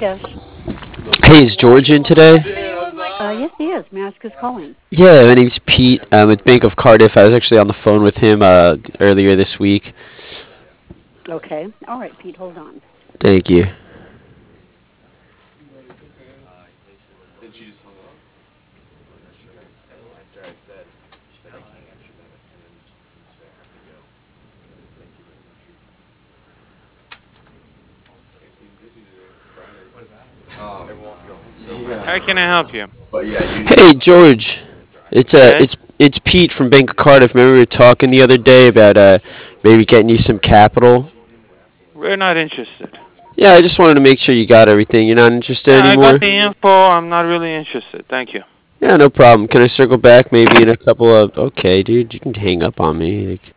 Yes. Hey, is George in today? Yes, he is. May I ask who's calling? Yeah, my name's Pete. I'm with Bank of Cardiff. I was actually on the phone with him earlier this week. Okay. All right, Pete, hold on. Thank you. How can I help you? Hey, George. Yes, It's Pete from Bank of Cardiff. Remember we were talking the other day about maybe getting you some capital? we're not interested. Yeah, I just wanted to make sure you got everything. You're not interested Yeah, I got anymore? the info. I'm not really interested. Thank you. Yeah, no problem. Can I circle back maybe in a couple of? Okay, dude, you can hang up on me. Like,